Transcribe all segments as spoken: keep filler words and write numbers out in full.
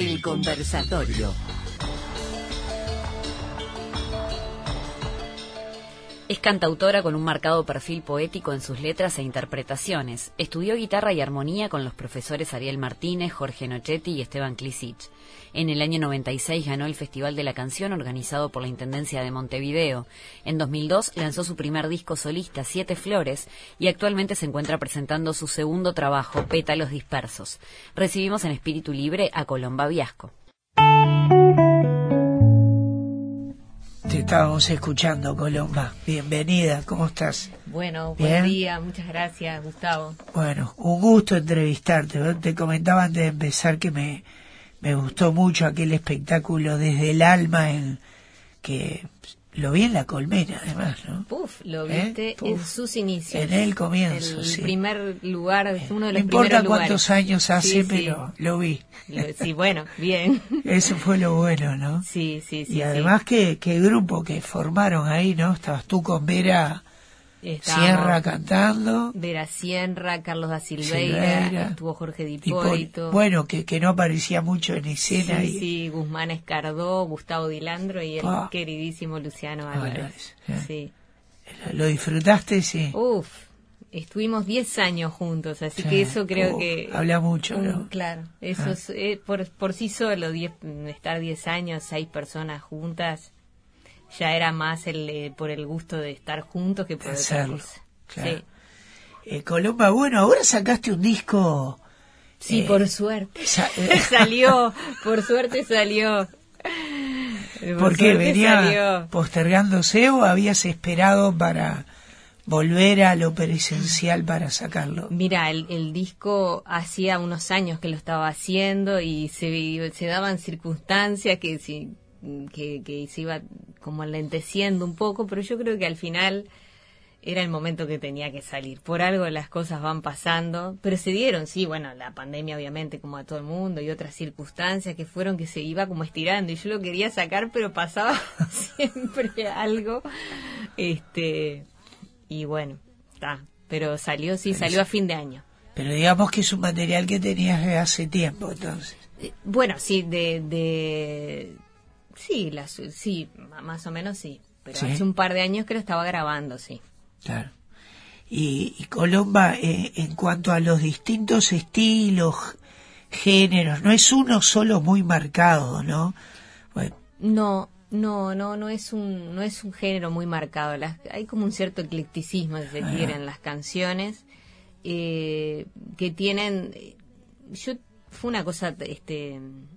El conversatorio. Es cantautora con un marcado perfil poético en sus letras e interpretaciones. Estudió guitarra y armonía con los profesores Ariel Martínez, Jorge Nochetti y Esteban Klisic. En el año noventa y seis ganó el Festival de la Canción organizado por la Intendencia de Montevideo. En dos mil dos lanzó su primer disco solista, Siete Flores, y actualmente se encuentra presentando su segundo trabajo, Pétalos Dispersos. Recibimos en Espíritu Libre a Colomba Viasco. Te estábamos escuchando, Colomba. Bienvenida, ¿cómo estás? Bueno, ¿Bien? Buen día, muchas gracias, Gustavo. Bueno, un gusto entrevistarte. Te comentaba antes de empezar que me, me gustó mucho aquel espectáculo Desde el Alma, en que lo vi en La Colmena, además, ¿no? Puf, lo ¿Eh? viste Puf. en sus inicios. En el comienzo, el sí. primer lugar, uno de los no primeros importa lugares. cuántos años hace, Sí, sí. pero lo vi. Lo- sí, bueno, bien. Eso fue lo bueno, ¿no? Sí, sí, sí. Y además, ¿qué, qué grupo que formaron ahí, ¿no? Estabas tú con Vera sí. Estábamos Sierra cantando. Vera Sierra, Carlos da Silveira, Silveira, estuvo Jorge Di Hipólito. Hipólito. Bueno, que, que no aparecía mucho en escena. Sí, y, sí, Guzmán Escardó, Gustavo Dilandro y el Ah. queridísimo Luciano Álvarez. Álvarez, Sí. ¿Lo disfrutaste? Sí. Uf, estuvimos diez años juntos, así Sí. que eso creo Oh, que... habla mucho, Mm, ¿no? Claro, eso Ah. es, eh, por, por sí solo, diez, estar diez años, seis personas juntas, ya era más el eh, por el gusto de estar juntos que por otra Hacerlo, cosa. claro. Sí, Eh, Colomba, bueno, ahora sacaste un disco. sí eh, por suerte. sa- eh, Salió, por suerte salió. Por ¿Por qué? suerte ¿Venía salió. postergándose o habías esperado para volver a lo presencial para sacarlo? Mira, el, el disco hacía unos años que lo estaba haciendo y se, se daban circunstancias que, si, que, que se iba como alenteciendo un poco, pero yo creo que al final era el momento que tenía que salir. Por algo las cosas van pasando, pero se dieron, sí, bueno, la pandemia obviamente como a todo el mundo y otras circunstancias que fueron que se iba como estirando y yo lo quería sacar, pero pasaba siempre algo, este... Y bueno, está. Pero salió, sí, salió a fin de año. Pero digamos que es un material que tenías desde hace tiempo, entonces. Eh, Bueno, sí, de... de sí, las, sí, ma- más o menos sí. Pero ¿Sí? hace un par de años que lo estaba grabando, sí. Claro. Y, y Colomba, eh, en cuanto a los distintos estilos, géneros, no es uno solo muy marcado, ¿no? Bueno, No, no, no, no es un, no es un género muy marcado. Las, hay como un cierto eclecticismo, si se Ah. quiere, en las canciones, eh, que tienen... Yo, fue una cosa, este...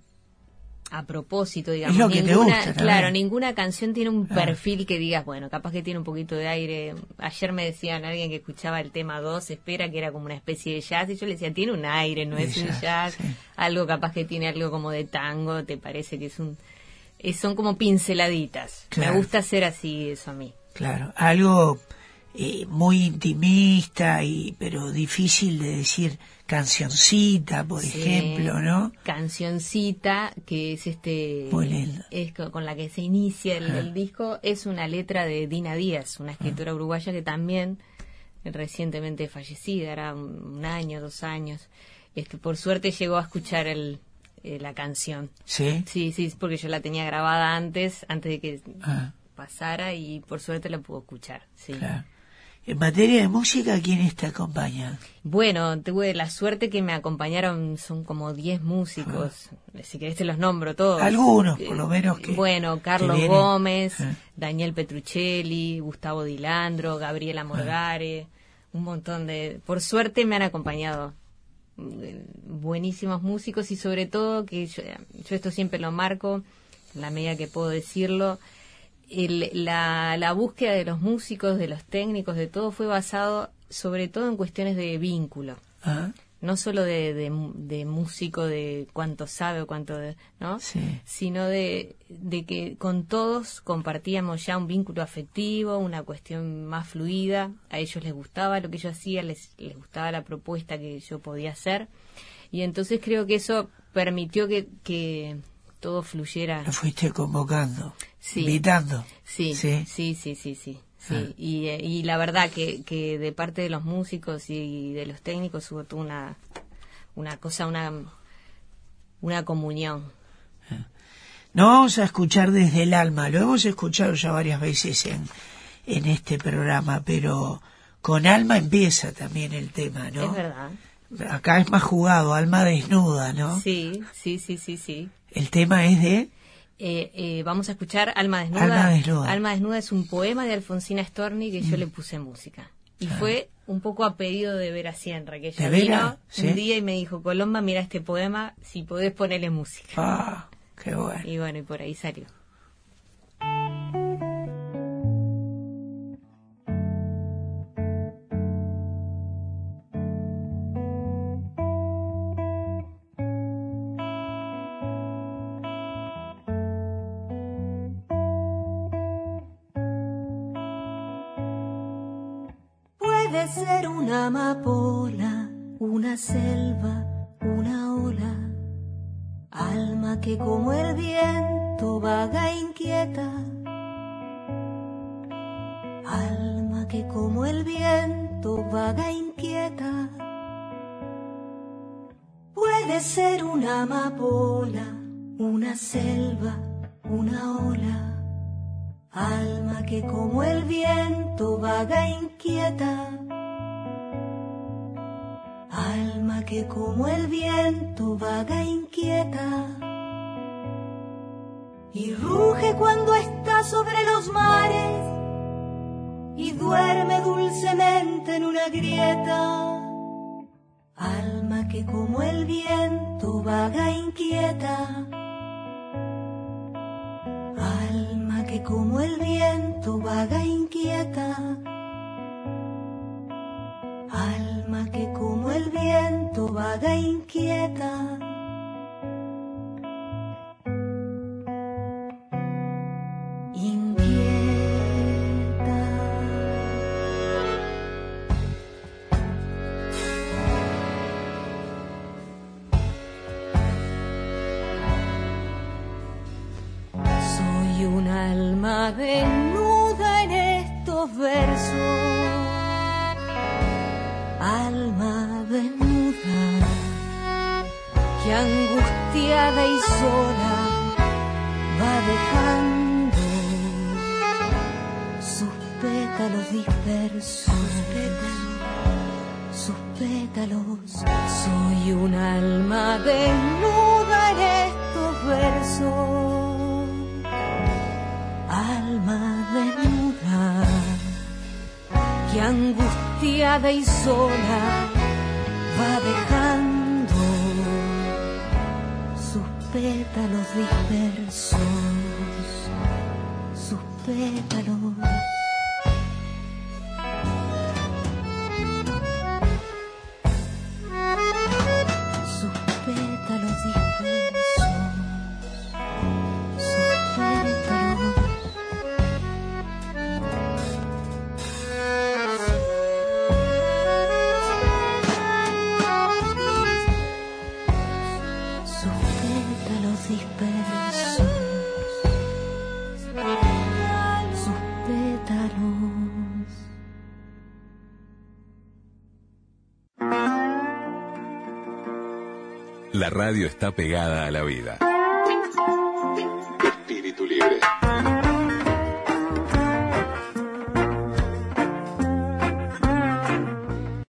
a propósito, digamos, Es lo que te ninguna, gusta también. claro, ninguna canción tiene un Ah. perfil que digas, bueno, capaz que tiene un poquito de aire. Ayer me decían alguien que escuchaba el tema dos, espera, que era como una especie de jazz, y yo le decía, tiene un aire, no De es un jazz, jazz, sí. algo capaz que tiene algo como de tango, te parece que es un... eh, son como pinceladitas. Claro. Me gusta hacer así eso a mí. claro, algo eh, muy intimista, y pero difícil de decir cancioncita, por Sí. ejemplo, ¿no? Cancioncita, que es este Muy lindo. es co- con la que se inicia el, Ah. el disco, es una letra de Dina Díaz, una escritora uruguaya que también recientemente fallecida, era un, un año, dos años. Este, por suerte llegó a escuchar el, eh, la canción. Sí. Sí, sí, porque yo la tenía grabada antes, antes de que Ah, pasara, y por suerte la pudo escuchar. Sí. claro. En materia de música, ¿quiénes te acompañan? Bueno, tuve la suerte que me acompañaron, son como diez músicos, si querés te los nombro todos. Algunos, por Eh, lo menos, que Bueno, Carlos que vienen. Gómez, Ah. Daniel Petruccelli, Gustavo Dilandro, Gabriela Morgare, un montón de... Por suerte me han acompañado eh, buenísimos músicos y sobre todo, que yo, yo esto siempre lo marco, en la medida que puedo decirlo, el, la, la búsqueda de los músicos, de los técnicos, de todo, fue basado sobre todo en cuestiones de vínculo. Ah, No solo de, de, de músico, de cuánto sabe o cuánto, de, ¿no? sí. Sino de, de que con todos compartíamos ya un vínculo afectivo, una cuestión más fluida. A ellos les gustaba lo que yo hacía, les, les gustaba la propuesta que yo podía hacer. Y entonces creo que eso permitió que... que todo fluyera. Lo fuiste convocando, Sí. invitando. Sí, Sí. sí, sí, sí, sí. sí. Ah. Y, eh, y la verdad que, que de parte de los músicos y de los técnicos hubo toda una, una cosa, una una comunión. No vamos a escuchar Desde el Alma, lo hemos escuchado ya varias veces en, en este programa, pero con alma empieza también el tema, ¿no? Es verdad. Acá es más jugado, Alma Desnuda, ¿no? Sí, sí, sí, sí, sí. El tema es de... Eh, eh, vamos a escuchar Alma Desnuda. Alma Desnuda. Alma Desnuda es un poema de Alfonsina Storni que yo mm. le puse música. Y ah. fue un poco a pedido de Vera Sienra, que ella vino Vera? ¿Sí? un día y me dijo, Colomba, mira este poema, si podés ponerle música. Ah, qué bueno. Y bueno, y por ahí salió. Puede ser una amapola, una selva, una ola, alma que como el viento vaga e inquieta, alma que como el viento vaga e inquieta. Puede ser una amapola, una selva, una ola, alma que como el viento vaga e inquieta, alma que como el viento vaga e inquieta, y ruge cuando está sobre los mares, y duerme dulcemente en una grieta, alma que como el viento vaga e inquieta, alma que como el viento vaga e inquieta, alma que como el viento vaga e inquieta. Inquieta. Soy un alma desnuda en estos versos, alma desnuda que angustiada y sola va dejando sus pétalos dispersos, sus pétalos. Soy un alma desnuda en estos versos, alma desnuda que angustiada y sola va dejando sus pétalos dispersos, sus pétalos. Sus pétalos dispersos, sus pétalos. Dispersos, sus pétalos. La radio está pegada a la vida.